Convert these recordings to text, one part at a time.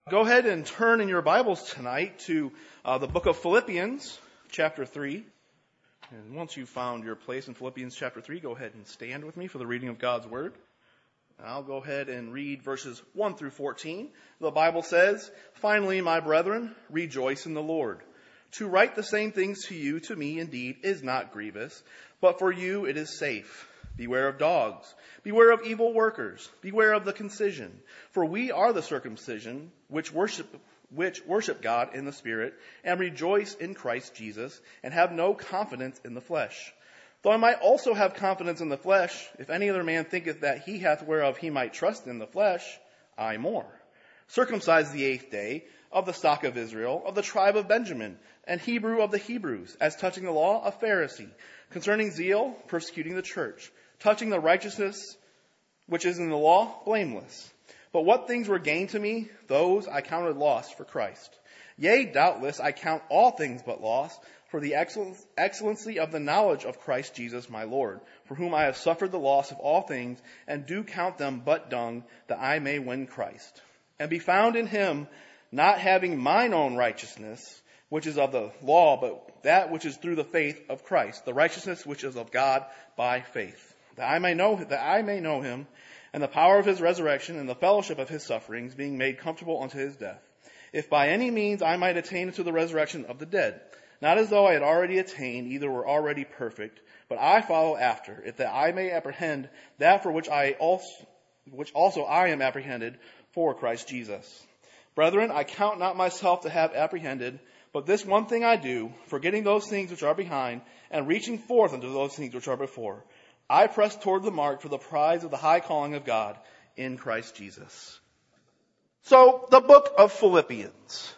Go ahead and turn in your Bibles tonight to the book of Philippians, chapter 3. And once you've found your place in Philippians chapter 3, go ahead and stand with me for the reading of God's Word. I'll go ahead and read verses 1 through 14. The Bible says, "Finally, my brethren, rejoice in the Lord. To write the same things to you, to me indeed, is not grievous, but for you it is safe. Beware of dogs. Beware of evil workers. Beware of the concision. For we are the circumcision which worship God in the Spirit and rejoice in Christ Jesus and have no confidence in the flesh. Though I might also have confidence in the flesh, if any other man thinketh that he hath whereof he might trust in the flesh, I more. Circumcised the 8th day, of the stock of Israel, of the tribe of Benjamin, and Hebrew of the Hebrews, as touching the law, a Pharisee, concerning zeal, persecuting the church, touching the righteousness which is in the law, blameless. But what things were gained to me, those I counted loss for Christ. Yea, doubtless, I count all things but loss, for the excellency of the knowledge of Christ Jesus my Lord, for whom I have suffered the loss of all things, and do count them but dung, that I may win Christ, and be found in him, not having mine own righteousness, which is of the law, but that which is through the faith of Christ, the righteousness which is of God by faith, that I may know him, and the power of his resurrection, and the fellowship of his sufferings, being made comfortable unto his death, if by any means I might attain unto the resurrection of the dead. Not as though I had already attained, either were already perfect, but I follow after, if that I may apprehend that for which also I am apprehended for Christ Jesus. Brethren, I count not myself to have apprehended, but this one thing I do, forgetting those things which are behind, and reaching forth unto those things which are before. I press toward the mark for the prize of the high calling of God in Christ Jesus." So, the book of Philippians.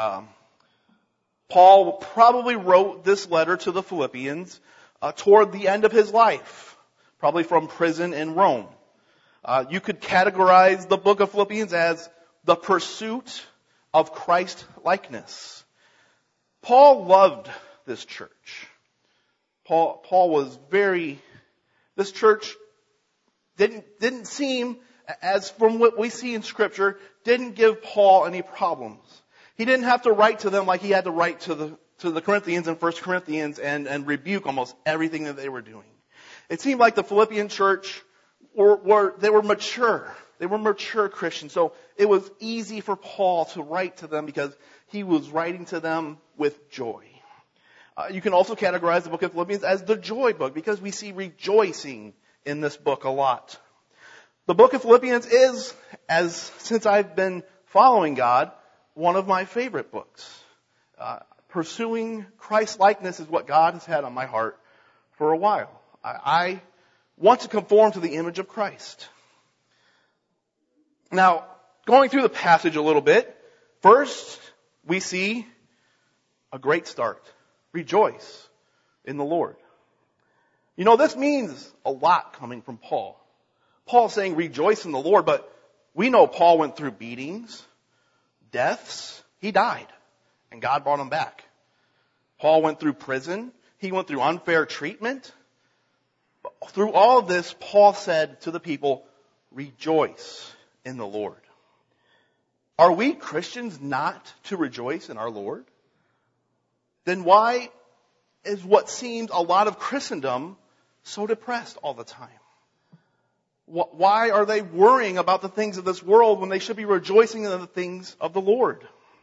Paul probably wrote this letter to the Philippians toward the end of his life, probably from prison in Rome. You could categorize the book of Philippians as the pursuit of Christ-likeness. Paul loved this church. Paul was this church didn't seem, as from what we see in Scripture, didn't give Paul any problems. He didn't have to write to them like he had to write to the Corinthians in 1 Corinthians and rebuke almost everything that they were doing. It seemed like the Philippian church they were mature. They were mature Christians. So it was easy for Paul to write to them because he was writing to them with joy. You can also categorize the book of Philippians as the joy book because we see rejoicing in this book a lot. The book of Philippians is, since I've been following God, one of my favorite books. Pursuing Christ-likeness is what God has had on my heart for a while. I want to conform to the image of Christ. Now, going through the passage a little bit, first we see a great start. Rejoice in the Lord. You know, this means a lot coming from Paul. Paul's saying rejoice in the Lord, but we know Paul went through beatings, deaths. He died, and God brought him back. Paul went through prison. He went through unfair treatment. Through all of this, Paul said to the people, rejoice in the Lord. Are we Christians not to rejoice in our Lord? Then why is what seems a lot of Christendom so depressed all the time? Why are they worrying about the things of this world when they should be rejoicing in the things of the Lord?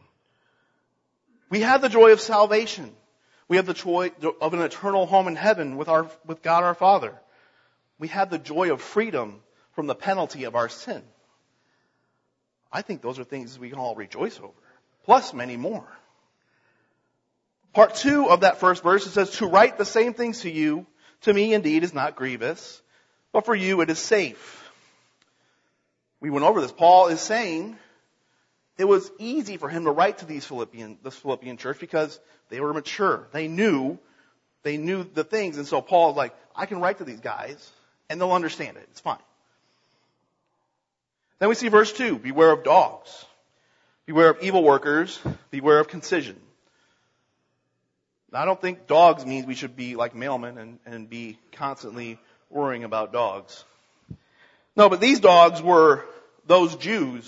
We have the joy of salvation. We have the joy of an eternal home in heaven with God our Father. We have the joy of freedom from the penalty of our sin. I think those are things we can all rejoice over, plus many more. Part 2 of that first verse, it says, "To write the same things to you, to me indeed is not grievous, but for you it is safe." We went over this. Paul is saying it was easy for him to write to this Philippian church because they were mature. They knew the things. And so Paul is like, I can write to these guys and they'll understand it. It's fine. Then we see verse 2, beware of dogs. Beware of evil workers. Beware of concision. Now, I don't think dogs means we should be like mailmen and be constantly worrying about dogs. No, but these dogs were those Jews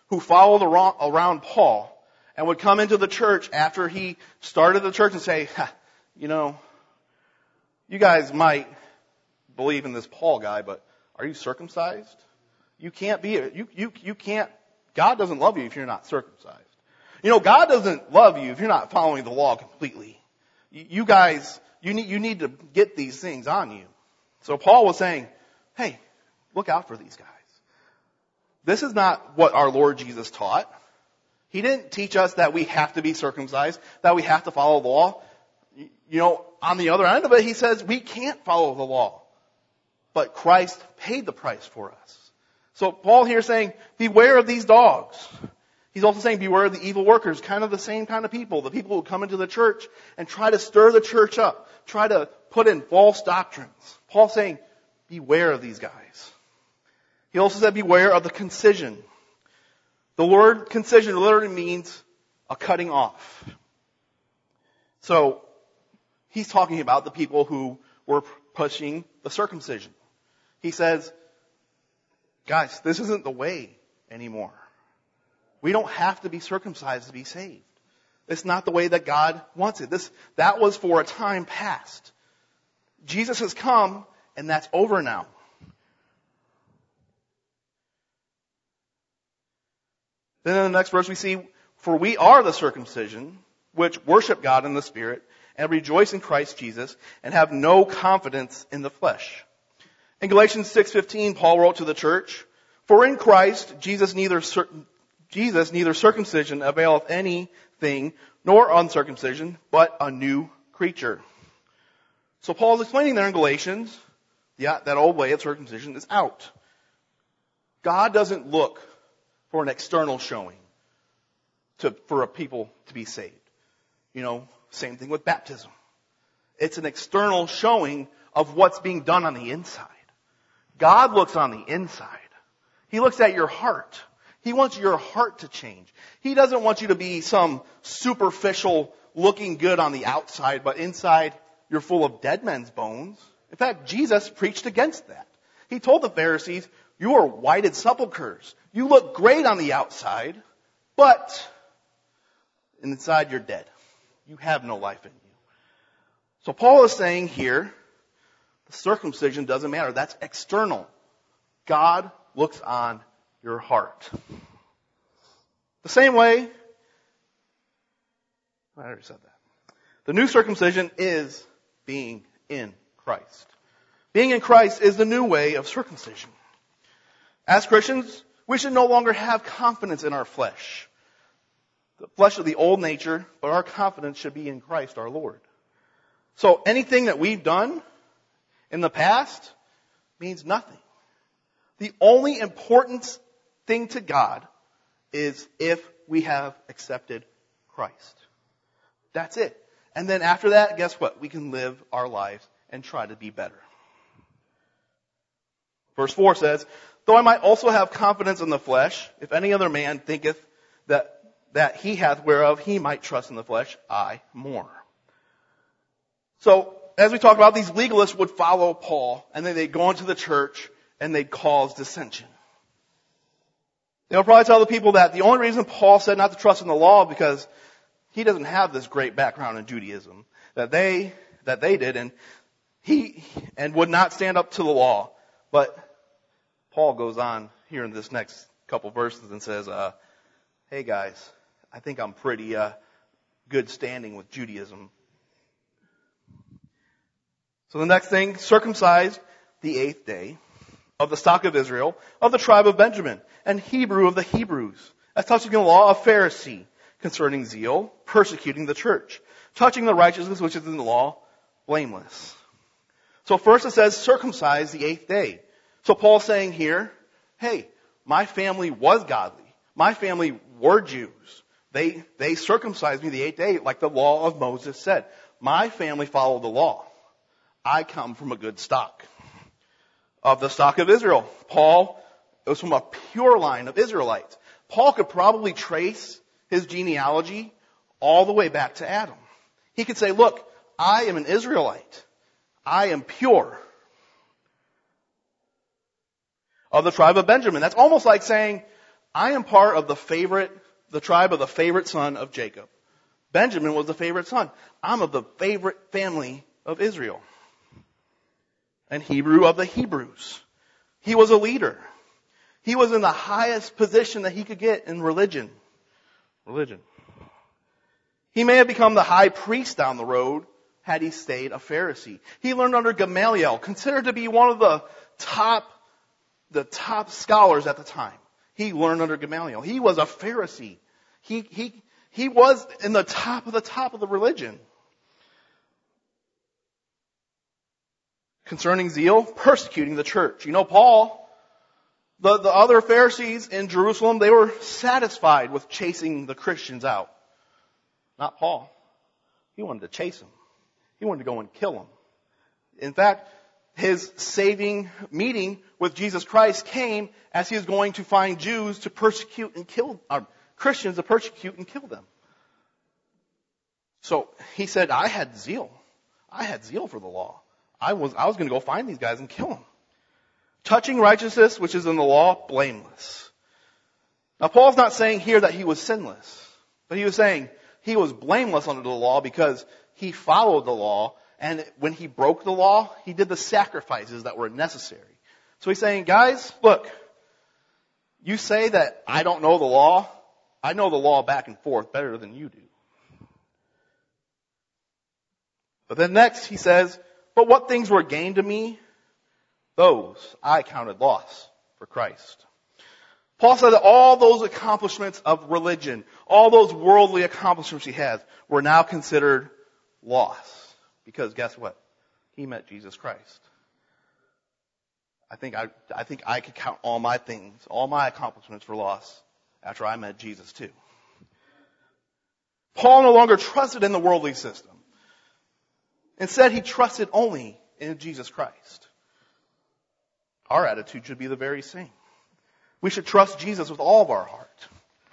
who followed around Paul and would come into the church after he started the church and say, you know, you guys might believe in this Paul guy, but are you circumcised? You can't be, you can't, God doesn't love you if you're not circumcised. You know, God doesn't love you if you're not following the law completely. You guys, you need to get these things on you. So Paul was saying, hey, look out for these guys. This is not what our Lord Jesus taught. He didn't teach us that we have to be circumcised, that we have to follow the law. You know, on the other end of it, he says we can't follow the law. But Christ paid the price for us. So Paul here is saying, beware of these dogs. He's also saying, beware of the evil workers, kind of the same kind of people, the people who come into the church and try to stir the church up, try to put in false doctrines. Paul's saying, beware of these guys. He also said, beware of the concision. The word concision literally means a cutting off. So, he's talking about the people who were pushing the circumcision. He says, guys, this isn't the way anymore. We don't have to be circumcised to be saved. It's not the way that God wants it. That was for a time past. Jesus has come, and that's over now. Then in the next verse we see, for we are the circumcision, which worship God in the Spirit, and rejoice in Christ Jesus, and have no confidence in the flesh. In Galatians 6:15, Paul wrote to the church, for in Christ Jesus neither circumcision availeth anything, nor uncircumcision, but a new creature. So Paul's explaining there in Galatians, that old way of circumcision is out. God doesn't look for an external showing for a people to be saved. You know, same thing with baptism. It's an external showing of what's being done on the inside. God looks on the inside. He looks at your heart. He wants your heart to change. He doesn't want you to be some superficial looking good on the outside, but inside you're full of dead men's bones. In fact, Jesus preached against that. He told the Pharisees, you are whited sepulchres. You look great on the outside, but inside you're dead. You have no life in you. So Paul is saying here, the circumcision doesn't matter. That's external. God looks on your heart. The same way, I already said that. The new circumcision is being in Christ. Being in Christ is the new way of circumcision. As Christians, we should no longer have confidence in our flesh. The flesh of the old nature, but our confidence should be in Christ our Lord. So anything that we've done in the past means nothing. The only important thing to God is if we have accepted Christ. That's it. And then after that, guess what? We can live our lives and try to be better. Verse 4 says, though I might also have confidence in the flesh, if any other man thinketh that he hath whereof he might trust in the flesh, I more. So, as we talked about, these legalists would follow Paul, and then they'd go into the church, and they'd cause dissension. They'll probably tell the people that the only reason Paul said not to trust in the law because he doesn't have this great background in Judaism that they did, and would not stand up to the law. But Paul goes on here in this next couple verses and says, hey guys, I think I'm pretty good standing with Judaism. So the next thing, circumcised the 8th day, of the stock of Israel, of the tribe of Benjamin, and Hebrew of the Hebrews, as touching the law, a Pharisee, concerning zeal, persecuting the church, touching the righteousness which is in the law, blameless. So first it says circumcised the 8th day. So Paul's saying here, hey, my family was godly. My family were Jews. They circumcised me the 8th day, like the law of Moses said. My family followed the law. I come from a good stock. Of the stock of Israel. Paul was from a pure line of Israelites. Paul could probably trace his genealogy all the way back to Adam. He could say, look, I am an Israelite. I am pure. Of the tribe of Benjamin. That's almost like saying, I am part of the tribe of the favorite son of Jacob. Benjamin was the favorite son. I'm of the favorite family of Israel. And Hebrew of the Hebrews. He was a leader. He was in the highest position that he could get in religion. He may have become the high priest down the road had he stayed a Pharisee. He learned under Gamaliel, considered to be one of the top scholars at the time. He learned under Gamaliel. He was a Pharisee. He was in the top of the religion. Concerning zeal, persecuting the church. You know, Paul, the other Pharisees in Jerusalem, they were satisfied with chasing the Christians out. Not Paul. He wanted to chase them. He wanted to go and kill them. In fact, his saving meeting with Jesus Christ came as he was going to find Jews to persecute and kill, Christians to persecute and kill them. So he said, I had zeal. I had zeal for the law. I was going to go find these guys and kill them. Touching righteousness, which is in the law, blameless. Now Paul's not saying here that he was sinless, but he was saying he was blameless under the law because he followed the law, and when he broke the law, he did the sacrifices that were necessary. So he's saying, guys, look, you say that I don't know the law. I know the law back and forth better than you do. But then next he says, but what things were gained to me, those I counted loss for Christ. Paul said that all those accomplishments of religion, all those worldly accomplishments he has, were now considered loss. Because guess what? He met Jesus Christ. I think I could count all my things, all my accomplishments for loss after I met Jesus too. Paul no longer trusted in the worldly system. Instead, he trusted only in Jesus Christ. Our attitude should be the very same. We should trust Jesus with all of our heart.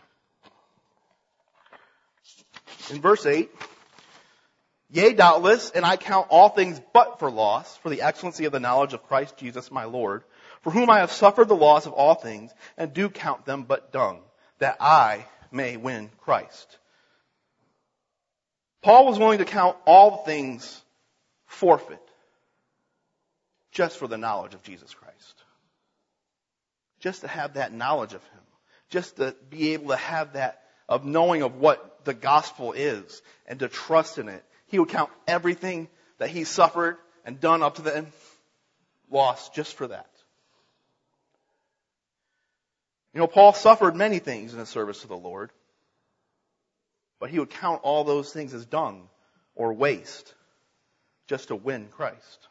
In verse 8, yea, doubtless, and I count all things but for loss, for the excellency of the knowledge of Christ Jesus my Lord, for whom I have suffered the loss of all things, and do count them but dung, that I may win Christ. Paul was willing to count all things forfeit just for the knowledge of Jesus Christ. Just to have that knowledge of Him. Just to be able to have that of knowing of what the gospel is and to trust in it. He would count everything that he suffered and done up to then loss just for that. You know, Paul suffered many things in his service to the Lord, but he would count all those things as dung or waste just to win Christ.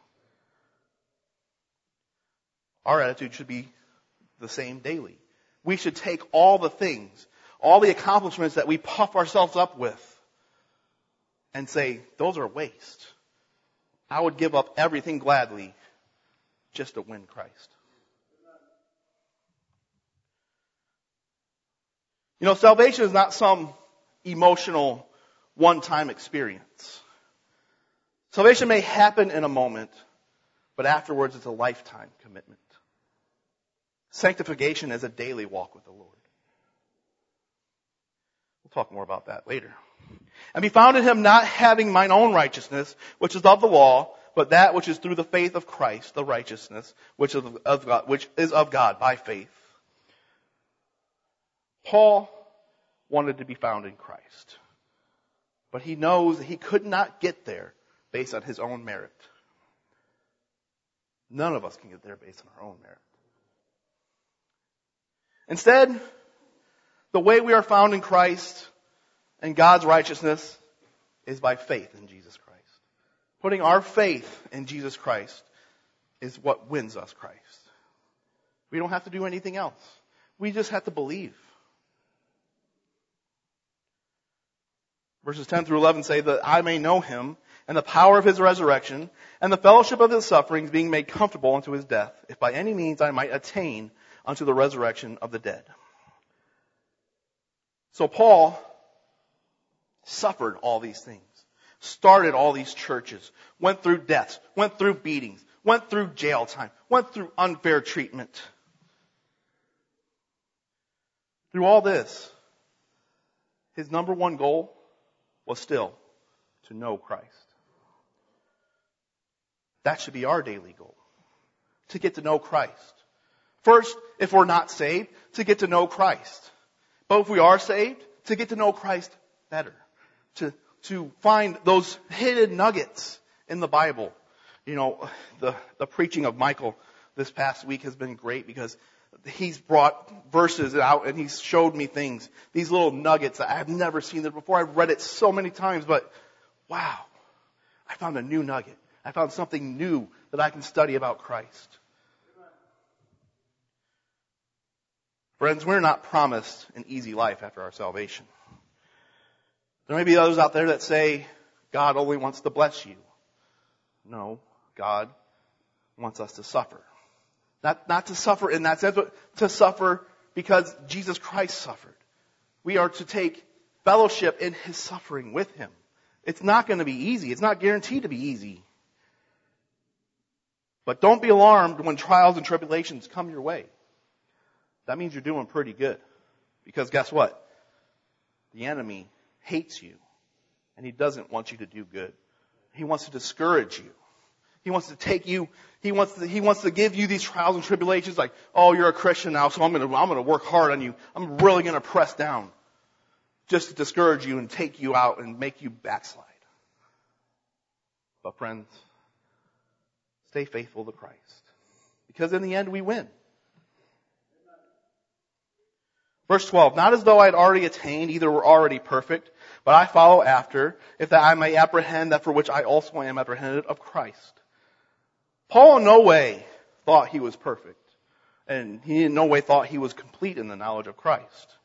Our attitude should be the same daily. We should take all the things, all the accomplishments that we puff ourselves up with, and say, those are waste. I would give up everything gladly just to win Christ. You know, salvation is not some emotional one-time experience. Salvation may happen in a moment, but afterwards it's a lifetime commitment. Sanctification is a daily walk with the Lord. We'll talk more about that later. And be found in Him, not having mine own righteousness, which is of the law, but that which is through the faith of Christ, the righteousness which is of God by faith. Paul wanted to be found in Christ. But he knows that he could not get there based on his own merit. None of us can get there based on our own merit. Instead, the way we are found in Christ and God's righteousness is by faith in Jesus Christ. Putting our faith in Jesus Christ is what wins us Christ. We don't have to do anything else. We just have to believe. Verses 10 through 11 say that I may know Him and the power of His resurrection and the fellowship of His sufferings, being made comfortable unto His death, if by any means I might attain unto the resurrection of the dead. So Paul suffered all these things, started all these churches, went through deaths, went through beatings, went through jail time, went through unfair treatment. Through all this, his number one goal was still to know Christ. That should be our daily goal, to get to know Christ. First, if we're not saved, to get to know Christ. But if we are saved, to get to know Christ better. To find those hidden nuggets in the Bible. You know, the preaching of Michael this past week has been great because he's brought verses out and he's showed me things, these little nuggets that I've never seen it before. I've read it so many times, but wow, I found a new nugget. I found something new that I can study about Christ. Friends, we're not promised an easy life after our salvation. There may be others out there that say, God only wants to bless you. No, God wants us to suffer. Not to suffer in that sense, but to suffer because Jesus Christ suffered. We are to take fellowship in His suffering with Him. It's not going to be easy. It's not guaranteed to be easy. But don't be alarmed when trials and tribulations come your way. That means you're doing pretty good. Because guess what? The enemy hates you. And he doesn't want you to do good. He wants to discourage you. He wants to take you, he wants to give you these trials and tribulations like, oh, you're a Christian now, so I'm gonna work hard on you. I'm really gonna press down. Just to discourage you and take you out and make you backslide. But friends, stay faithful to Christ. Because in the end we win. Verse 12, not as though I had already attained, either were already perfect, but I follow after, if that I may apprehend that for which I also am apprehended of Christ. Paul in no way thought he was perfect. And he in no way thought he was complete in the knowledge of Christ.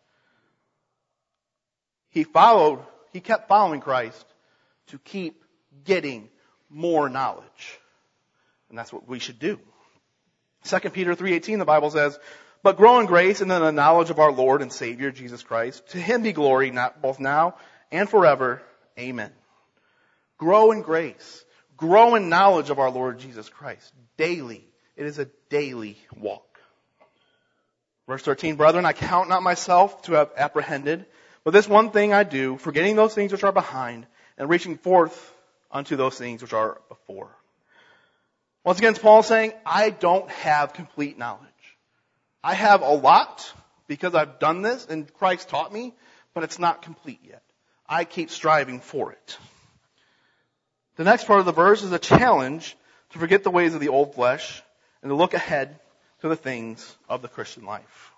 He kept following Christ to keep getting more knowledge. And that's what we should do. 2 Peter 3:18, the Bible says, but grow in grace and in the knowledge of our Lord and Savior, Jesus Christ. To Him be glory, both now and forever. Amen. Grow in grace. Grow in knowledge of our Lord Jesus Christ. Daily. It is a daily walk. Verse 13, brethren, I count not myself to have apprehended, but this one thing I do, forgetting those things which are behind, and reaching forth unto those things which are before. Once again, Paul is saying, I don't have complete knowledge. I have a lot because I've done this and Christ taught me, but it's not complete yet. I keep striving for it. The next part of the verse is a challenge to forget the ways of the old flesh and to look ahead to the things of the Christian life.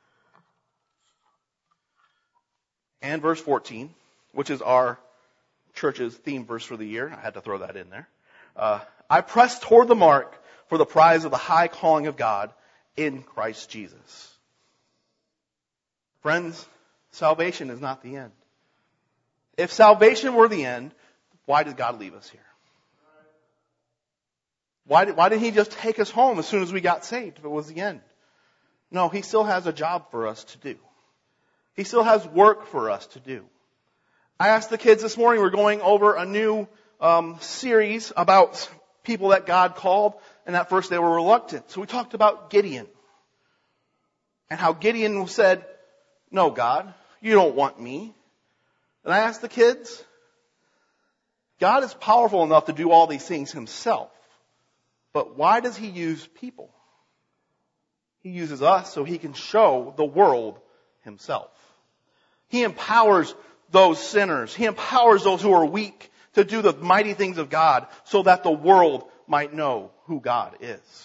And verse 14, which is our church's theme verse for the year. I had to throw that in there. I press toward the mark for the prize of the high calling of God in Christ Jesus. Friends, salvation is not the end. If salvation were the end, why did God leave us here? Why didn't He just take us home as soon as we got saved if it was the end? No, He still has a job for us to do. He still has work for us to do. I asked the kids this morning, we're going over a new series about people that God called, and at first they were reluctant. So we talked about Gideon. And how Gideon said, no, God, you don't want me. And I asked the kids, God is powerful enough to do all these things Himself. But why does He use people? He uses us so He can show the world Himself. He empowers those sinners. He empowers those who are weak to do the mighty things of God so that the world might know who God is.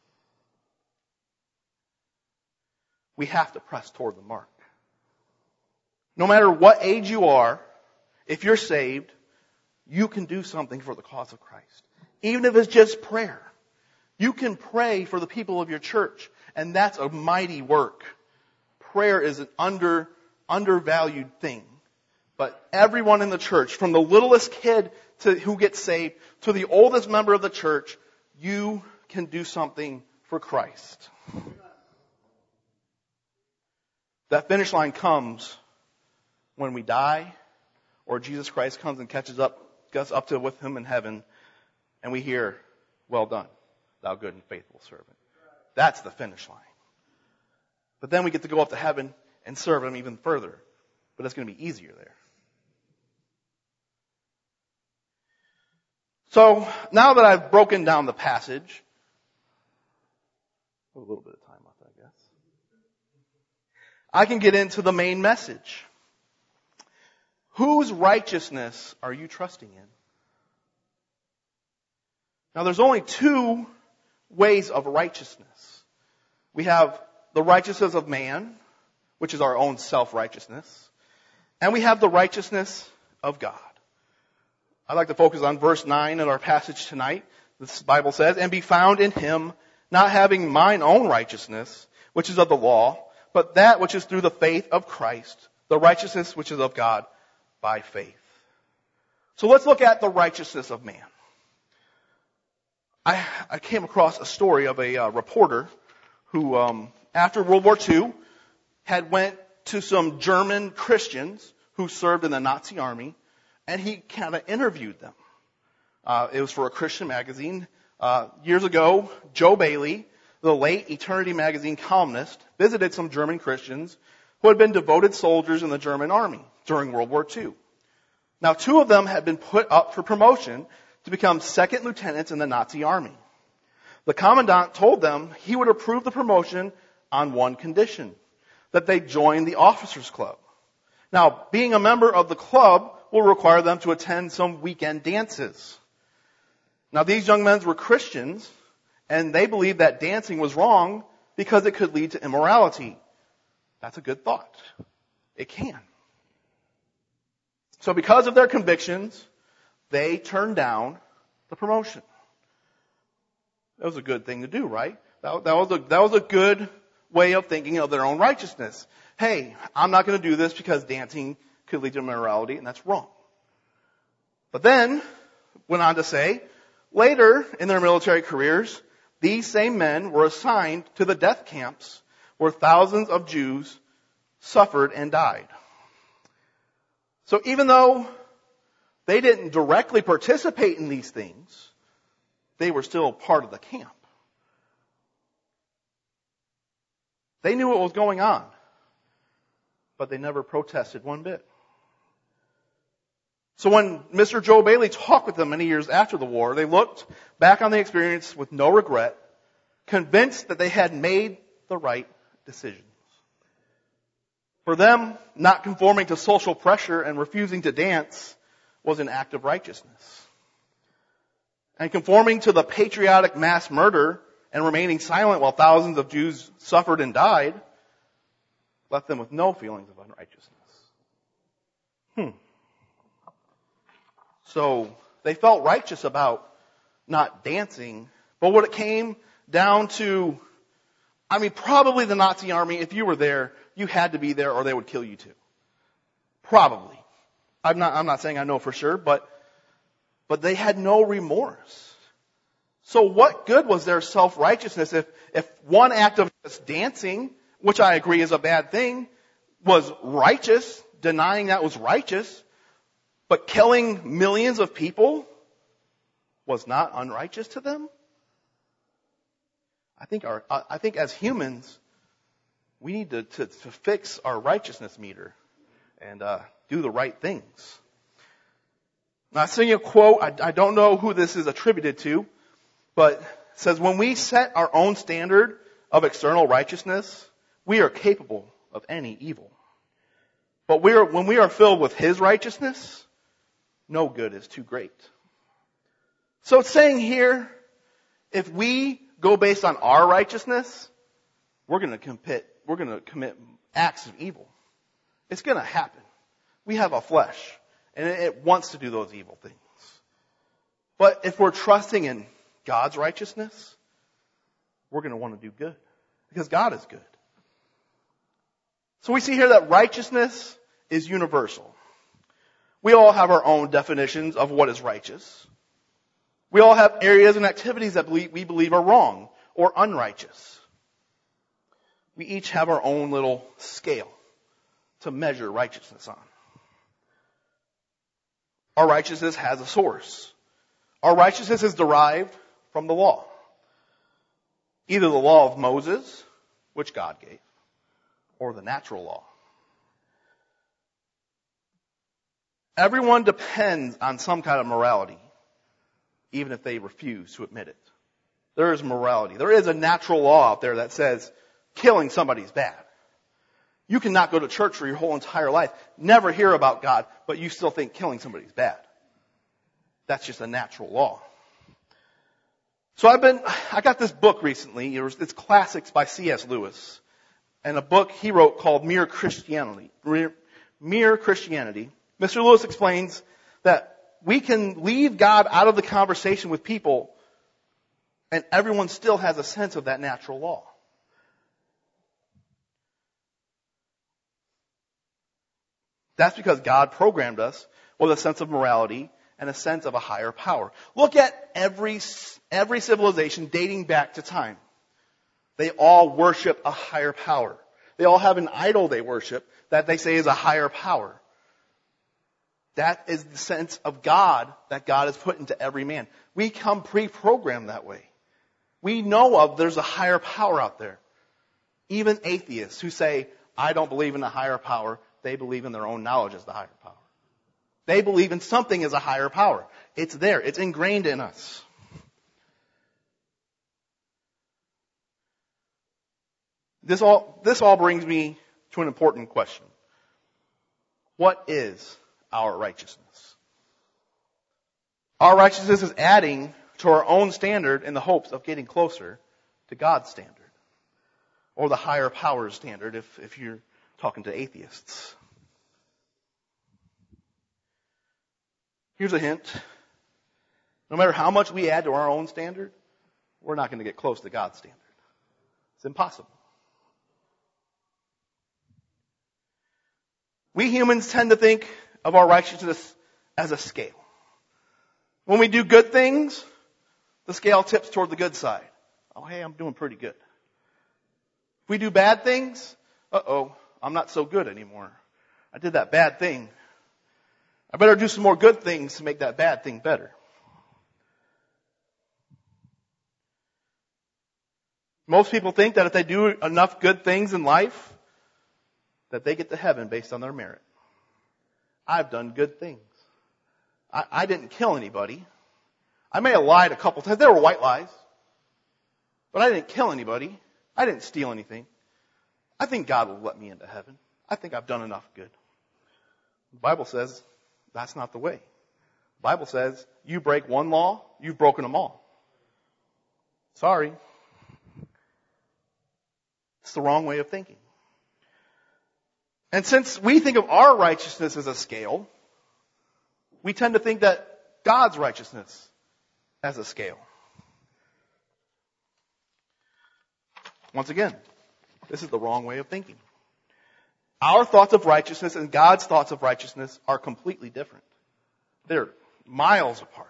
We have to press toward the mark. No matter what age you are, if you're saved, you can do something for the cause of Christ. Even if it's just prayer. You can pray for the people of your church, and that's a mighty work. Prayer is an undervalued thing. But everyone in the church, from the littlest kid who gets saved to the oldest member of the church, you can do something for Christ. That finish line comes when we die, or Jesus Christ comes and catches us up to with Him in heaven, and we hear, well done, thou good and faithful servant. That's the finish line. But then we get to go up to heaven, and serve Him even further. But it's going to be easier there. So now that I've broken down the passage, a little bit of time left, I guess, I can get into the main message. Whose righteousness are you trusting in? Now there's only two ways of righteousness. We have the righteousness of man, which is our own self-righteousness, and we have the righteousness of God. I'd like to focus on verse 9 in our passage tonight. This Bible says, "And be found in Him, not having mine own righteousness, which is of the law, but that which is through the faith of Christ, the righteousness which is of God by faith." So let's look at the righteousness of man. I came across a story of a reporter who, after World War II, had went to some German Christians who served in the Nazi army, and he kind of interviewed them. It was for a Christian magazine. Years ago, Joe Bailey, the late Eternity magazine columnist, visited some German Christians who had been devoted soldiers in the German army during World War II. Now, two of them had been put up for promotion to become second lieutenants in the Nazi army. The commandant told them he would approve the promotion on one condition, that they join the officers' club. Now, being a member of the club will require them to attend some weekend dances. Now, these young men were Christians, and they believed that dancing was wrong because it could lead to immorality. That's a good thought. It can. So because of their convictions, they turned down the promotion. That was a good thing to do, right? That was a good way of thinking of their own righteousness. Hey, I'm not going to do this because dancing could lead to immorality, and that's wrong. But then, went on to say, later in their military careers, these same men were assigned to the death camps where thousands of Jews suffered and died. So even though they didn't directly participate in these things, they were still part of the camp. They knew what was going on, but they never protested one bit. So when Mr. Joe Bailey talked with them many years after the war, they looked back on the experience with no regret, convinced that they had made the right decisions. For them, not conforming to social pressure and refusing to dance was an act of righteousness. And conforming to the patriotic mass murder and remaining silent while thousands of Jews suffered and died left them with no feelings of unrighteousness. So they felt righteous about not dancing, but when it came down to, probably the Nazi army, if you were there, you had to be there or they would kill you too. Probably. I'm not saying I know for sure, but they had no remorse. So what good was their self-righteousness if one act of just dancing, which I agree is a bad thing, was righteous, denying that was righteous, but killing millions of people was not unrighteous to them? I think as humans, we need to fix our righteousness meter and do the right things. Now, I'm seeing a quote, I don't know who this is attributed to, but it says, when we set our own standard of external righteousness, we are capable of any evil. But when we are filled with His righteousness, no good is too great. So it's saying here, if we go based on our righteousness, we're going to commit acts of evil. It's going to happen. We have a flesh, and it wants to do those evil things. But if we're trusting in God's righteousness, we're going to want to do good, because God is good. So we see here that righteousness is universal. We all have our own definitions of what is righteous. We all have areas and activities that we believe are wrong or unrighteous. We each have our own little scale to measure righteousness on. Our righteousness has a source. Our righteousness is derived from the law. Either the law of Moses, which God gave, or the natural law, Everyone depends on some kind of morality, even if they refuse to admit it. There is morality. There is a natural law out there that says killing somebody is bad. You cannot go to church for your whole entire life, never hear about God, but you still think killing somebody is bad. That's just a natural law. So I got this book recently. It's Classics by C.S. Lewis, and a book he wrote called Mere Christianity. Mere Christianity. Mr. Lewis explains that we can leave God out of the conversation with people, and everyone still has a sense of that natural law. That's because God programmed us with a sense of morality and a sense of a higher power. Look at every civilization dating back to time. They all worship a higher power. They all have an idol they worship that they say is a higher power. That is the sense of God that God has put into every man. We come pre-programmed that way. We know there's a higher power out there. Even atheists who say, I don't believe in a higher power, they believe in their own knowledge as the higher power. They believe in something as a higher power. It's there. It's ingrained in us. This all brings me to an important question. What is our righteousness? Our righteousness is adding to our own standard in the hopes of getting closer to God's standard. Or the higher power standard if you're talking to atheists. Here's a hint. No matter how much we add to our own standard, we're not going to get close to God's standard. It's impossible. We humans tend to think of our righteousness as a scale. When we do good things, the scale tips toward the good side. Oh, hey, I'm doing pretty good. If we do bad things, I'm not so good anymore. I did that bad thing. I better do some more good things to make that bad thing better. Most people think that if they do enough good things in life, that they get to heaven based on their merit. I've done good things. I didn't kill anybody. I may have lied a couple times. There were white lies. But I didn't kill anybody. I didn't steal anything. I think God will let me into heaven. I think I've done enough good. The Bible says that's not the way. The Bible says you break one law, you've broken them all. Sorry. It's the wrong way of thinking. And since we think of our righteousness as a scale, we tend to think that God's righteousness as a scale. Once again, this is the wrong way of thinking. Our thoughts of righteousness and God's thoughts of righteousness are completely different. They're miles apart.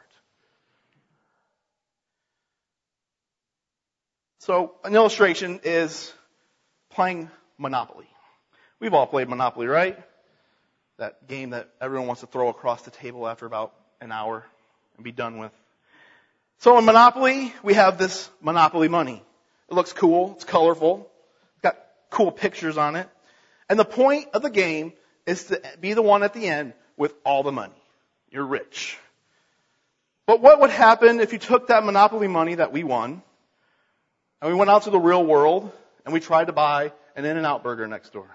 So, an illustration is playing Monopoly. We've all played Monopoly, right? That game that everyone wants to throw across the table after about an hour and be done with. So in Monopoly, we have this Monopoly money. It looks cool. It's colorful. It's got cool pictures on it. And the point of the game is to be the one at the end with all the money. You're rich. But what would happen if you took that Monopoly money that we won and we went out to the real world and we tried to buy an In-N-Out burger next door?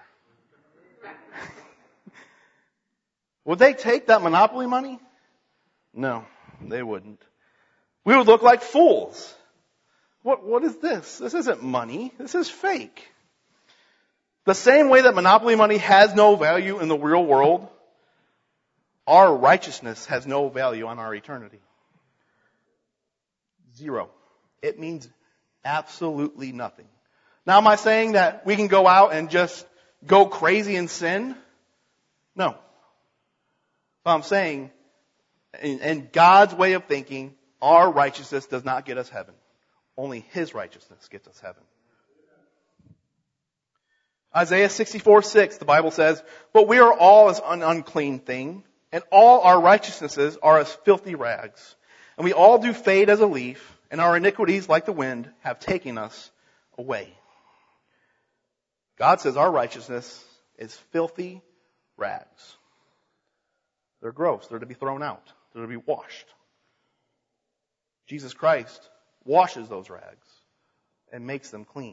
Would they take that Monopoly money? No, they wouldn't. We would look like fools. What is this? This isn't money. This is fake. The same way that Monopoly money has no value in the real world, our righteousness has no value on our eternity. Zero. It means absolutely nothing. Now, am I saying that we can go out and just go crazy and sin? No. But I'm saying, in God's way of thinking, our righteousness does not get us heaven. Only His righteousness gets us heaven. Isaiah 64:6, the Bible says, "But we are all as an unclean thing, and all our righteousnesses are as filthy rags. And we all do fade as a leaf, and our iniquities, like the wind, have taken us away." God says our righteousness is filthy rags. They're gross. They're to be thrown out. They're to be washed. Jesus Christ washes those rags and makes them clean.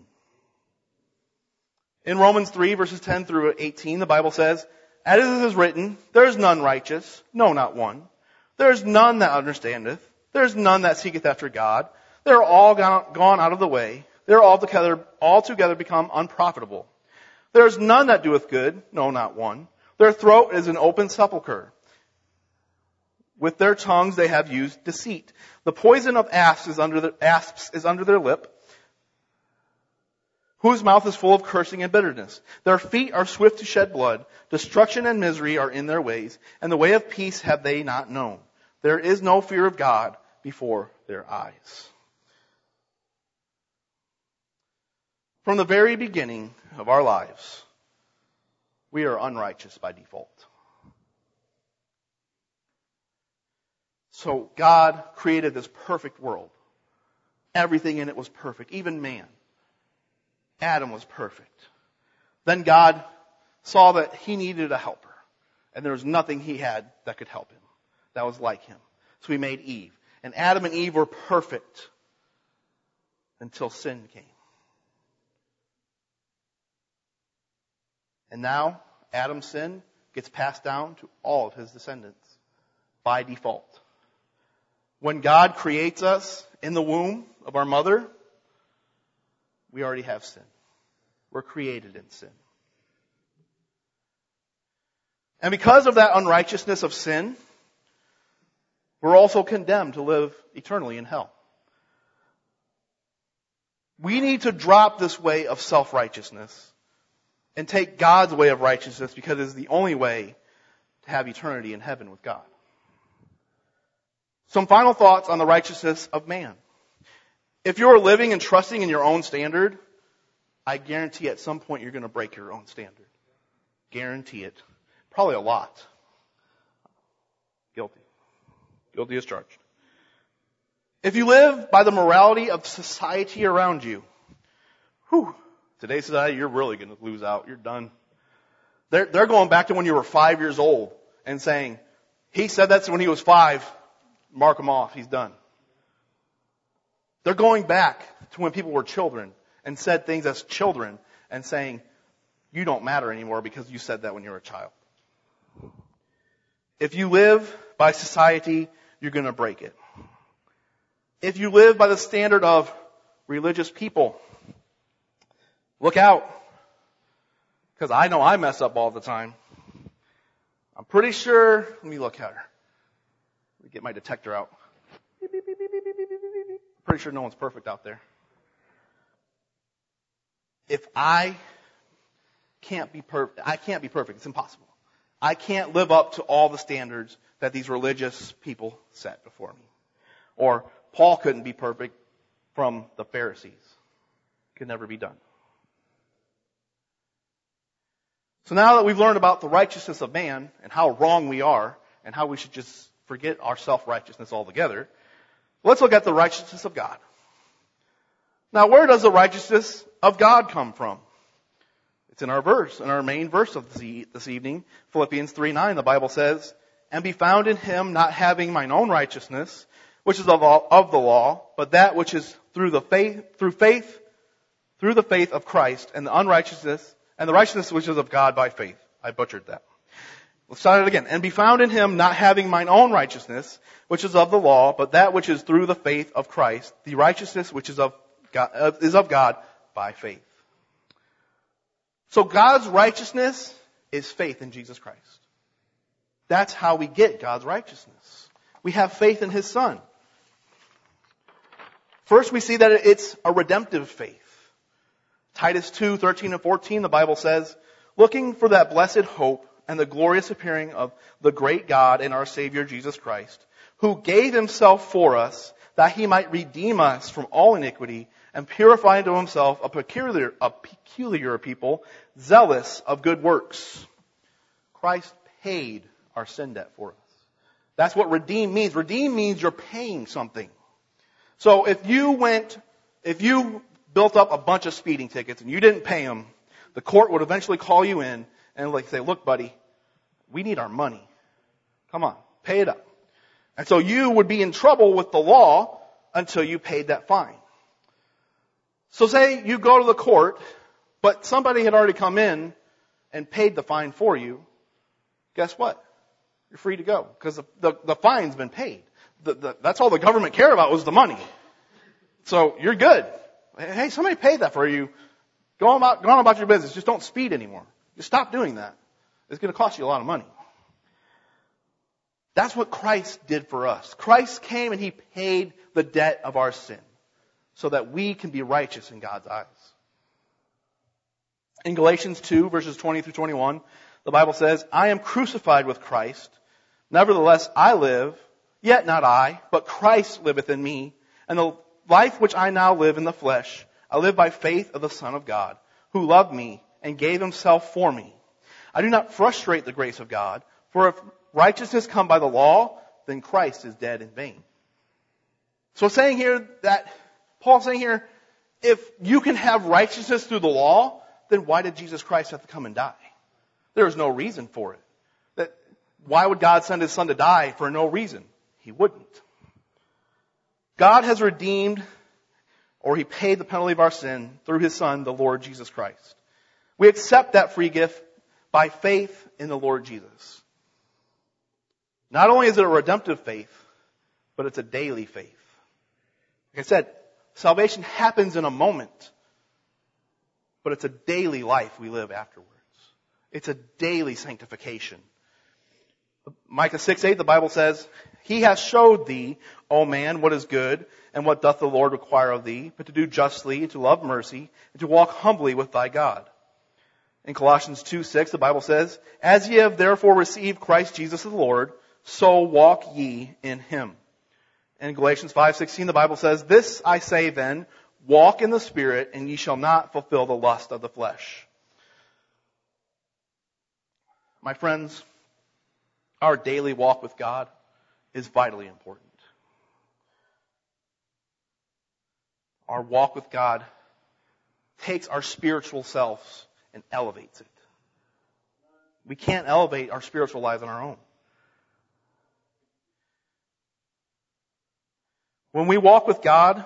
In Romans 3, verses 10 through 18, the Bible says, "As it is written, there is none righteous, no, not one. There is none that understandeth. There is none that seeketh after God. They are all gone out of the way. They are altogether become unprofitable. There is none that doeth good, no, not one. Their throat is an open sepulchre. With their tongues they have used deceit. The poison of asps is under their lip, whose mouth is full of cursing and bitterness. Their feet are swift to shed blood. Destruction and misery are in their ways, and the way of peace have they not known. There is no fear of God before their eyes." From the very beginning of our lives, we are unrighteous by default. So God created this perfect world. Everything in it was perfect, even man. Adam was perfect. Then God saw that he needed a helper, and there was nothing he had that could help him that was like him. So he made Eve. And Adam and Eve were perfect until sin came. And now Adam's sin gets passed down to all of his descendants by default. When God creates us in the womb of our mother, we already have sin. We're created in sin. And because of that unrighteousness of sin, we're also condemned to live eternally in hell. We need to drop this way of self-righteousness and take God's way of righteousness, because it is the only way to have eternity in heaven with God. Some final thoughts on the righteousness of man. If you're living and trusting in your own standard, I guarantee at some point you're going to break your own standard. Guarantee it. Probably a lot. Guilty. Guilty as charged. If you live by the morality of society around you, today's society, you're really going to lose out. You're done. They're going back to when you were 5 years old and saying, he said that's when he was 5. Mark him off. He's done. They're going back to when people were children and said things as children and saying, you don't matter anymore because you said that when you were a child. If you live by society, you're going to break it. If you live by the standard of religious people, look out. Because I know I mess up all the time. I'm pretty sure, let me look at her. Let me get my detector out. Beep, beep, beep, beep, beep, beep, beep, beep, beep. Pretty sure no one's perfect out there. If I can't be perfect, it's impossible. I can't live up to all the standards that these religious people set before me. Or Paul couldn't be perfect from the Pharisees. Could never be done. So now that we've learned about the righteousness of man and how wrong we are and how we should just forget our self-righteousness altogether, let's look at the righteousness of God. Now, where does the righteousness of God come from? It's in our main verse of this evening, Philippians 3:9. The Bible says, "And be found in him, not having mine own righteousness, which is of the law, but that which is through the faith of Christ, and the unrighteousness, and the righteousness which is of God by faith." I butchered that. Let's start it again. "And be found in him, not having mine own righteousness, which is of the law, but that which is through the faith of Christ, the righteousness which is of God by faith." So God's righteousness is faith in Jesus Christ. That's how we get God's righteousness. We have faith in his Son. First, we see that it's a redemptive faith. Titus 2:13 and 14, the Bible says, "Looking for that blessed hope and the glorious appearing of the great God and our Savior Jesus Christ, who gave himself for us, that he might redeem us from all iniquity and purify unto himself a peculiar people, zealous of good works." Christ paid our sin debt for us. That's what redeem means. Redeem means you're paying something. So if you built up a bunch of speeding tickets and you didn't pay them, the court would eventually call you in and say, "Look, buddy, we need our money. Come on, pay it up. And so you would be in trouble with the law until you paid that fine. So say you go to the court, but somebody had already come in and paid the fine for you. Guess what? You're free to go because the fine's been paid. That's all the government cared about was the money. So you're good. Hey, somebody paid that for you. Go on about your business. Just don't speed anymore. Just stop doing that. It's going to cost you a lot of money. That's what Christ did for us. Christ came and He paid the debt of our sin so that we can be righteous in God's eyes. In Galatians 2, verses 20 through 21, the Bible says, I am crucified with Christ. Nevertheless, I live, yet not I, but Christ liveth in me. And the life which I now live in the flesh, I live by faith of the Son of God, who loved me and gave Himself for me. I do not frustrate the grace of God, for if righteousness come by the law, then Christ is dead in vain. So Paul's saying here, if you can have righteousness through the law, then why did Jesus Christ have to come and die? There is no reason for it. Why would God send His Son to die for no reason? He wouldn't. God has redeemed, or He paid the penalty of our sin through His Son, the Lord Jesus Christ. We accept that free gift by faith in the Lord Jesus. Not only is it a redemptive faith, but it's a daily faith. Like I said, salvation happens in a moment, but it's a daily life we live afterwards. It's a daily sanctification. Micah 6:8, the Bible says, He hath showed thee, O man, what is good, and what doth the Lord require of thee, but to do justly, and to love mercy, and to walk humbly with thy God. In Colossians 2:6, the Bible says, As ye have therefore received Christ Jesus the Lord, so walk ye in Him. And in Galatians 5:16, the Bible says, This I say then, walk in the Spirit, and ye shall not fulfill the lust of the flesh. My friends, our daily walk with God is vitally important. Our walk with God takes our spiritual selves and elevates it. We can't elevate our spiritual lives on our own. When we walk with God,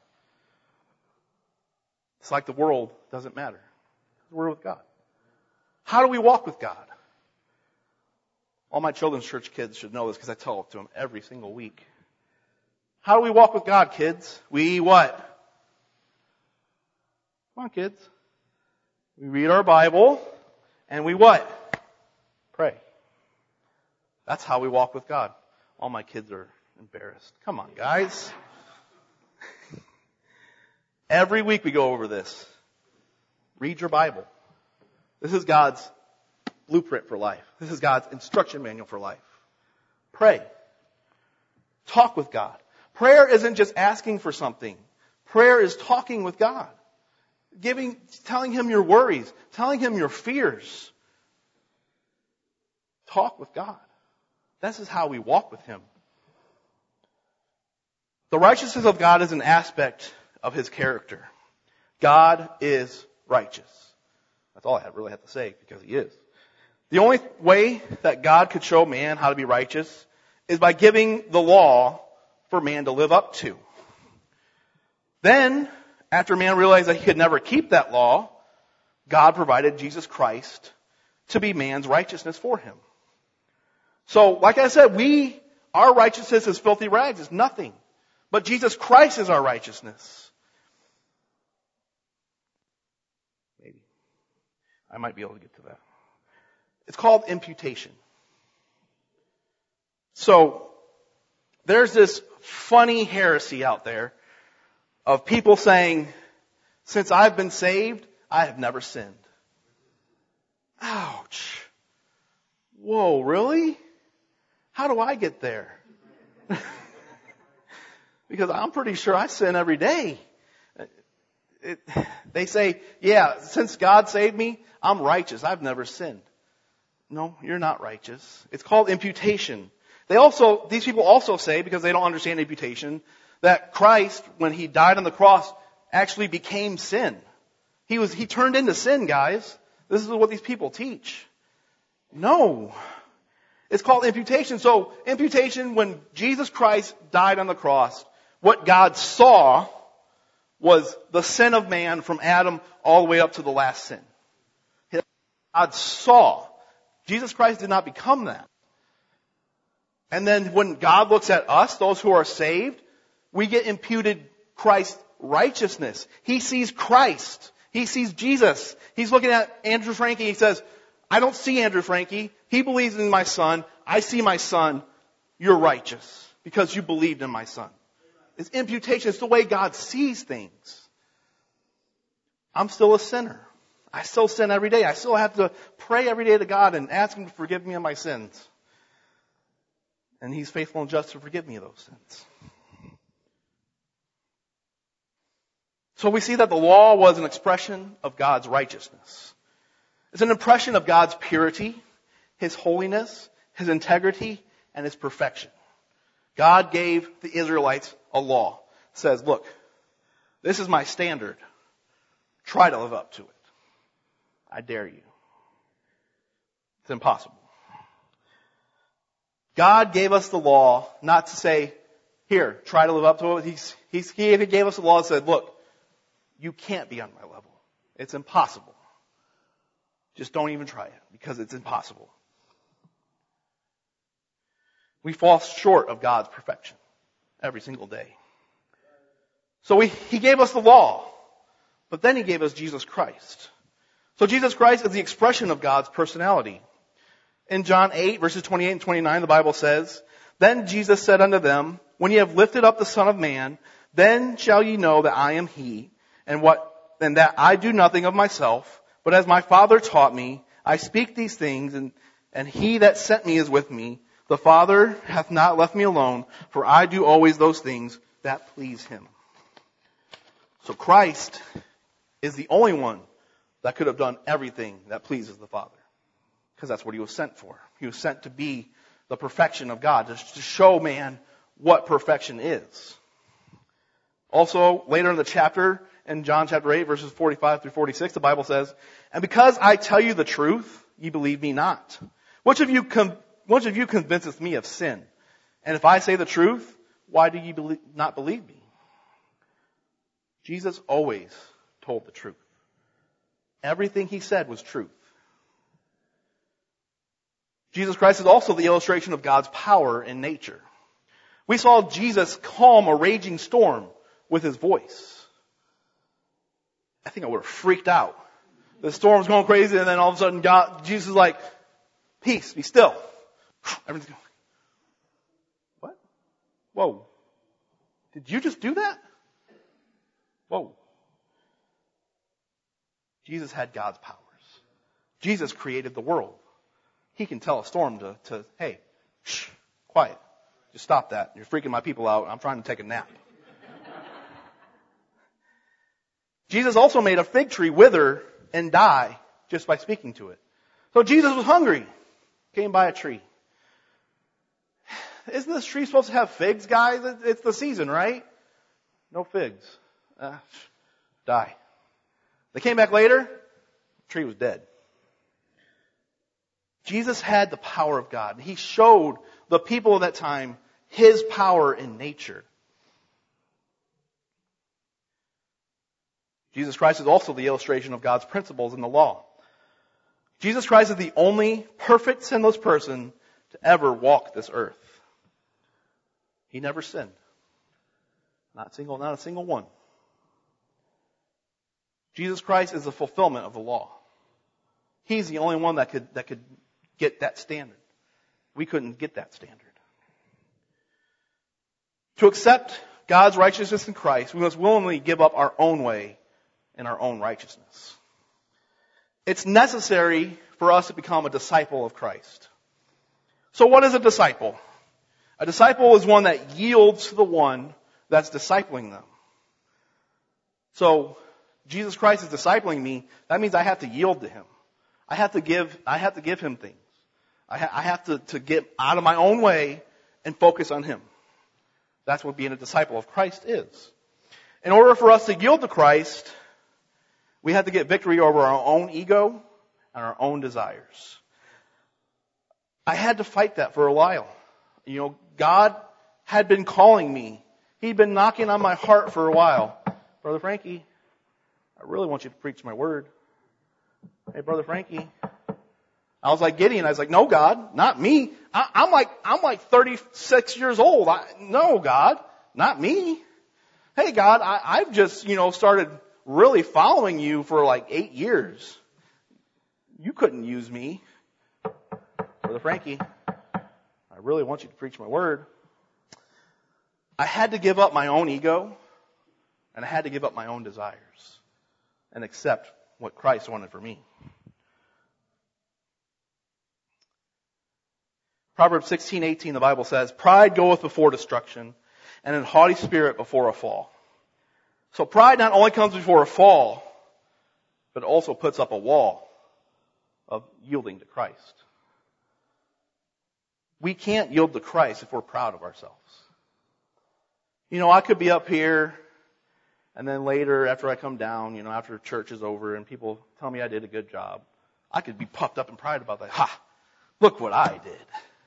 it's like the world doesn't matter. We're with God. How do we walk with God? All my children's church kids should know this because I tell it to them every single week. How do we walk with God, kids? We what? Come on, kids. We read our Bible and we what? Pray. That's how we walk with God. All my kids are embarrassed. Come on, guys. Every week we go over this. Read your Bible. This is God's blueprint for life. This is God's instruction manual for life. Pray. Talk with God. Prayer isn't just asking for something. Prayer is talking with God. Telling Him your worries. Telling Him your fears. Talk with God. This is how we walk with Him. The righteousness of God is an aspect of His character. God is righteous. That's all I really have to say because He is. The only way that God could show man how to be righteous is by giving the law for man to live up to. Then, after man realized that he could never keep that law, God provided Jesus Christ to be man's righteousness for him. So, like I said, our righteousness is filthy rags. It's nothing. But Jesus Christ is our righteousness. Maybe. I might be able to get to that. It's called imputation. So, there's this funny heresy out there of people saying, since I've been saved, I have never sinned. Ouch. Whoa, really? How do I get there? Because I'm pretty sure I sin every day. They say, yeah, since God saved me, I'm righteous. I've never sinned. No, you're not righteous. It's called imputation. These people also say, because they don't understand imputation, that Christ, when He died on the cross, actually became sin. He turned into sin, guys. This is what these people teach. No. It's called imputation. So imputation, when Jesus Christ died on the cross, what God saw was the sin of man from Adam all the way up to the last sin. God saw. Jesus Christ did not become that. And then when God looks at us, those who are saved, we get imputed Christ's righteousness. He sees Christ. He sees Jesus. He's looking at Andrew Frankie. He says, I don't see Andrew Frankie. He believes in my son. I see my son. You're righteous because you believed in my son. It's imputation. It's the way God sees things. I'm still a sinner. I still sin every day. I still have to pray every day to God and ask Him to forgive me of my sins. And He's faithful and just to forgive me of those sins. So we see that the law was an expression of God's righteousness. It's an impression of God's purity, His holiness, His integrity, and His perfection. God gave the Israelites a law. It says, look, this is my standard. Try to live up to it. I dare you. It's impossible. God gave us the law not to say, here, try to live up to it. He gave us the law and said, look, you can't be on my level. It's impossible. Just don't even try it because it's impossible. We fall short of God's perfection every single day. So He gave us the law, but then He gave us Jesus Christ. So Jesus Christ is the expression of God's personality. In John 8, verses 28 and 29, the Bible says, Then Jesus said unto them, When ye have lifted up the Son of Man, then shall ye know that I am He, and that I do nothing of myself, but as my Father taught me, I speak these things, and He that sent me is with me. The Father hath not left me alone, for I do always those things that please Him. So Christ is the only one that could have done everything that pleases the Father. Because that's what He was sent for. He was sent to be the perfection of God, to show man what perfection is. Also, later in the chapter, in John chapter 8, verses 45 through 46, the Bible says, And because I tell you the truth, ye believe me not. Which of you convinceth me of sin? And if I say the truth, why do ye not believe me? Jesus always told the truth. Everything He said was truth. Jesus Christ is also the illustration of God's power in nature. We saw Jesus calm a raging storm with His voice. I think I would have freaked out. The storm's going crazy, and then all of a sudden Jesus is like, peace, be still. Everything's going. What? Whoa. Did you just do that? Whoa. Jesus had God's powers. Jesus created the world. He can tell a storm to hey, shh, quiet. Just stop that. You're freaking my people out. I'm trying to take a nap. Jesus also made a fig tree wither and die just by speaking to it. So Jesus was hungry. Came by a tree. Isn't this tree supposed to have figs, guys? It's the season, right? No figs. Die. They came back later. The tree was dead. Jesus had the power of God. He showed the people of that time His power in nature. Jesus Christ is also the illustration of God's principles in the law. Jesus Christ is the only perfect, sinless person to ever walk this earth. He never sinned. Not a single one. Jesus Christ is the fulfillment of the law. He's the only one that could get that standard. We couldn't get that standard. To accept God's righteousness in Christ, we must willingly give up our own way and our own righteousness. It's necessary for us to become a disciple of Christ. So what is a disciple? A disciple is one that yields to the one that's discipling them. So Jesus Christ is discipling me. That means I have to yield to Him. I have to give Him things. I have to get out of my own way and focus on Him. That's what being a disciple of Christ is. In order for us to yield to Christ, we have to get victory over our own ego and our own desires. I had to fight that for a while. God had been calling me. He'd been knocking on my heart for a while. Brother Frankie, I really want you to preach my word. Hey, Brother Frankie. I was like Gideon. I was like, no, God, not me. I'm like 36 years old. No, God, not me. Hey, God, I've just, started really following you for like 8 years. You couldn't use me. Brother Frankie, I really want you to preach my word. I had to give up my own ego, and I had to give up my own desires and accept what Christ wanted for me. Proverbs 16:18, the Bible says, pride goeth before destruction, and an haughty spirit before a fall. So pride not only comes before a fall, but also puts up a wall of yielding to Christ. We can't yield to Christ if we're proud of ourselves. I could be up here, and then later, after I come down, after church is over, and people tell me I did a good job, I could be puffed up in pride about that. Ha! Look what I did.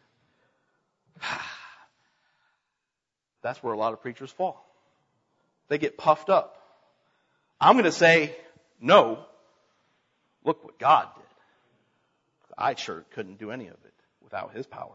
That's where a lot of preachers fall. They get puffed up. I'm going to say, no, look what God did. I sure couldn't do any of it without His power.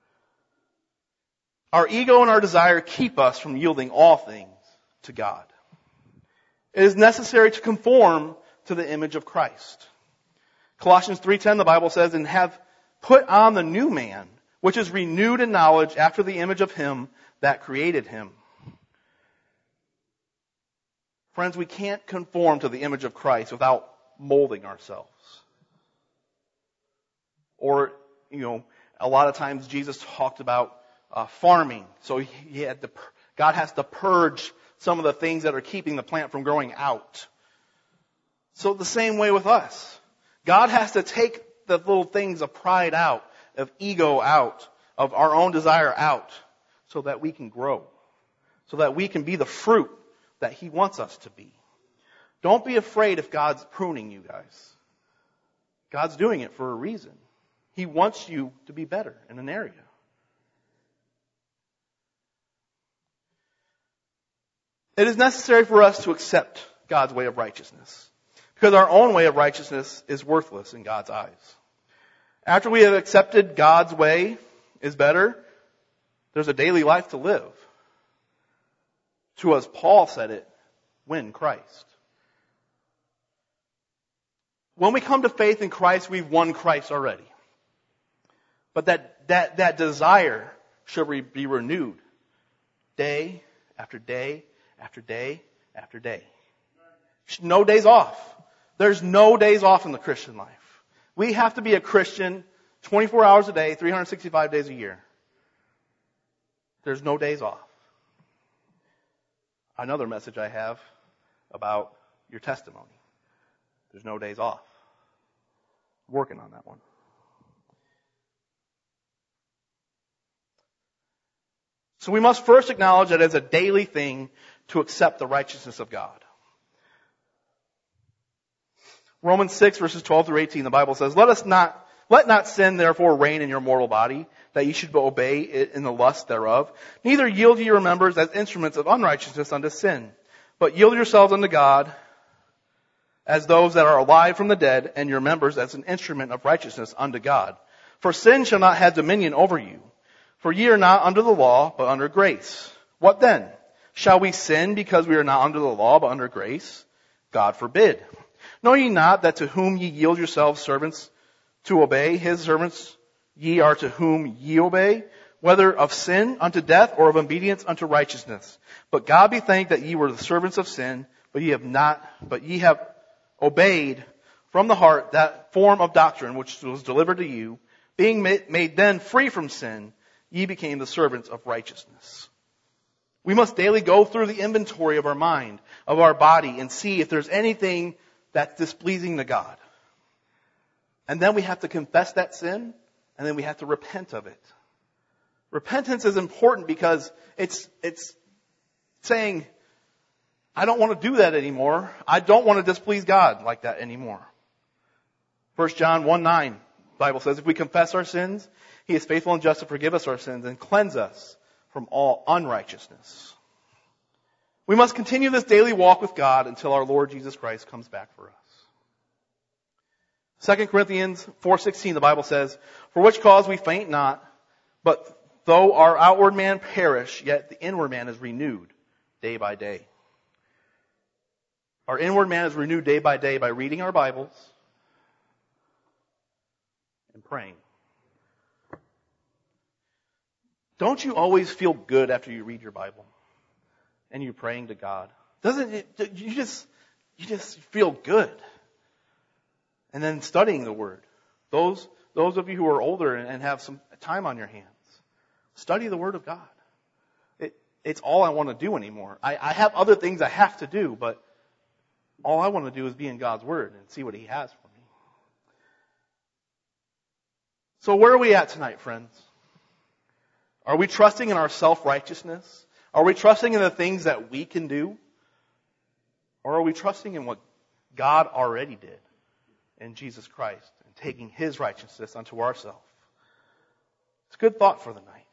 Our ego and our desire keep us from yielding all things to God. It is necessary to conform to the image of Christ. Colossians 3:10, the Bible says, and have put on the new man, which is renewed in knowledge after the image of Him that created him. Friends, we can't conform to the image of Christ without molding ourselves. Or, a lot of times Jesus talked about farming. So God has to purge some of the things that are keeping the plant from growing out. So the same way with us. God has to take the little things of pride out, of ego out, of our own desire out, so that we can grow. So that we can be the fruit that He wants us to be. Don't be afraid if God's pruning you guys. God's doing it for a reason. He wants you to be better in an area. It is necessary for us to accept God's way of righteousness, because our own way of righteousness is worthless in God's eyes. After we have accepted God's way is better, there's a daily life to live. To, as Paul said it, win Christ. When we come to faith in Christ, we've won Christ already. But that desire should be renewed day after day after day after day. No days off. There's no days off in the Christian life. We have to be a Christian 24 hours a day, 365 days a year. There's no days off. Another message I have about your testimony. There's no days off. Working on that one. So we must first acknowledge that it's a daily thing to accept the righteousness of God. Romans 6 verses 12 through 18, the Bible says, Let not sin therefore reign in your mortal body, that ye should obey it in the lust thereof. Neither yield ye your members as instruments of unrighteousness unto sin, but yield yourselves unto God as those that are alive from the dead, and your members as an instrument of righteousness unto God. For sin shall not have dominion over you. For ye are not under the law, but under grace. What then? Shall we sin because we are not under the law, but under grace? God forbid. Know ye not that to whom ye yield yourselves servants to obey, his servants ye are to whom ye obey, whether of sin unto death or of obedience unto righteousness. But God be thanked that ye were the servants of sin, but ye have obeyed from the heart that form of doctrine which was delivered to you, being made then free from sin, ye became the servants of righteousness. We must daily go through the inventory of our mind, of our body, and see if there's anything that's displeasing to God. And then we have to confess that sin, and then we have to repent of it. Repentance is important because it's saying, I don't want to do that anymore. I don't want to displease God like that anymore. 1 John 1:9, the Bible says, if we confess our sins, He is faithful and just to forgive us our sins and cleanse us from all unrighteousness. We must continue this daily walk with God until our Lord Jesus Christ comes back for us. 2 Corinthians 4:16, the Bible says, "For which cause we faint not, but though our outward man perish, yet the inward man is renewed day by day." Our inward man is renewed day by day by reading our Bibles and praying. Don't you always feel good after you read your Bible and you're praying to God? Doesn't it, you just feel good? And then studying the Word. Those of you who are older and have some time on your hands, study the Word of God. It's all I want to do anymore. I have other things I have to do, but all I want to do is be in God's Word and see what He has for me. So where are we at tonight, friends? Are we trusting in our self-righteousness? Are we trusting in the things that we can do? Or are we trusting in what God already did in Jesus Christ and taking His righteousness unto ourselves? It's a good thought for the night.